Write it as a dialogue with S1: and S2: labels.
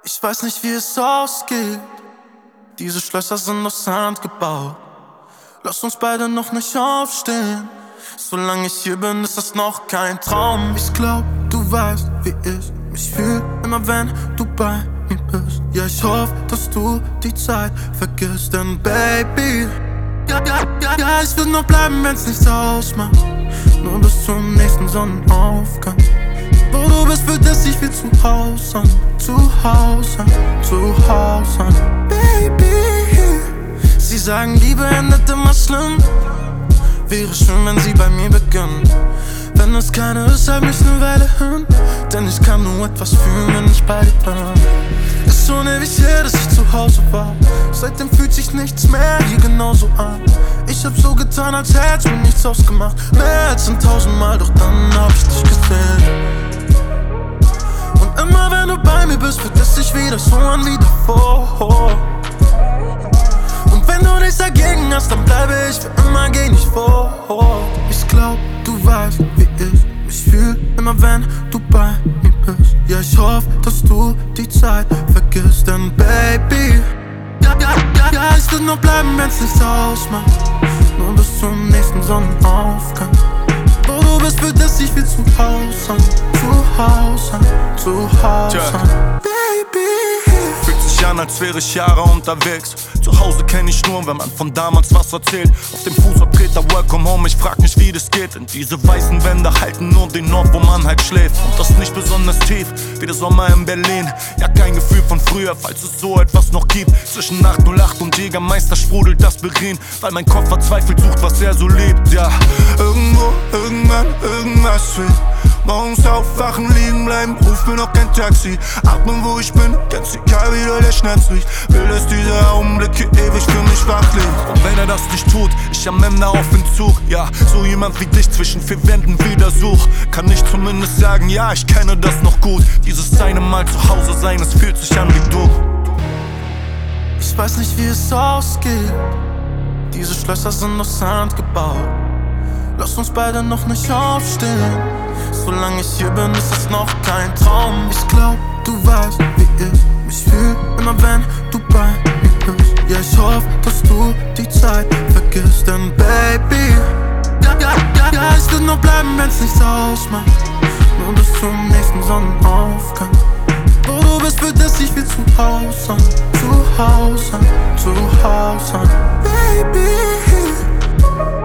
S1: Ich weiß nicht, wie es ausgeht. Diese Schlösser sind aus Sand gebaut. Lass uns beide noch nicht aufstehen. Solange ich hier bin, ist das noch kein Traum. Ich glaub, du weißt, wie ich mich fühl, immer wenn du bei mir bist. Ja, ich hoffe, dass du die Zeit vergisst. Denn Baby, ja, ich will nur bleiben, wenn's nichts ausmacht. Nur bis zum nächsten Sonnenaufgang. Wo du bist, fühlt es sich wie zu Hause an. Zu Hause an, zu Hause an. Baby, sie sagen, Liebe endet immer schlimm. Wäre schön, wenn sie bei mir beginnt. Wenn es keine ist, halt mich ne Weile hin. Denn ich kann nur etwas fühlen, wenn ich bei dir bin. Ist schon ewig her, dass ich zu Hause war. Seitdem fühlt sich nichts mehr hier genauso an. Ich hab so getan, als hätte mir nichts ausgemacht. Mehr als 1000 Mal, doch dann hab ich dich gesehen. Und immer wenn du bei mir bist, fühlt es sich wieder so an wie davor. Und wenn du nichts dagegen hast, dann bleibe ich für immer, geh nicht vor. Ich glaub, du weißt, wie ich mich fühl, immer wenn du bei mir bist. Ja, ich hoffe, dass du die Zeit vergisst. Denn Baby, ja, ich will nur bleiben, wenn's nichts ausmacht. Nur bis zum nächsten Sonnenaufgang. Wo du bist, fühlt es sich wie zu Hause an. Zu Hause an, zu Hause an. Baby,
S2: fühlt sich an, als wäre ich Jahre unterwegs. Zu Hause kenn ich nur, wenn man von damals was erzählt. Auf dem Fußabtreter Welcome Home, ich frag mich, wie das geht. Denn diese weißen Wände halten nur den Ort, wo man halt schläft. Und das nicht besonders tief, wie der Sommer in Berlin. Ja, kein Gefühl von früher, falls es so etwas noch gibt. Zwischen 808 und Jägermeister sprudelt das Berin. Weil mein Kopf verzweifelt sucht, was er so liebt. Ja, irgendwo, irgendwann, irgendwas fehlt. Morgens aufwachen, liegen bleiben, ruf mir noch kein Taxi. Atmen, wo ich bin, ganz egal wie doll der Schmerz riecht. Will, dass dieser Augenblick hier ewig für mich wach liegt. Und wenn er das nicht tut, ich am Ende auf Entzug. Ja, so jemand wie dich zwischen vier Wänden wieder such. Kann ich zumindest sagen, ja, ich kenne das noch gut. Dieses eine Mal zu Hause sein, es fühlt sich an wie du.
S1: Ich weiß nicht, wie es ausgeht. Diese Schlösser sind aus Sand gebaut. Lass uns beide noch nicht aufstehen. Solange ich hier bin, ist es noch kein Traum. Ich glaub, du weißt, wie ich mich fühl, immer wenn du bei mir bist. Ja, ich hoffe, dass du die Zeit vergisst. Denn Baby, ja, ich will nur bleiben, wenn's nichts ausmacht. Nur bis zum nächsten Sonnenaufgang. Wo du bist, fühlt es sich wie zu Hause an. Zu Hause an, zu Hause an. Baby.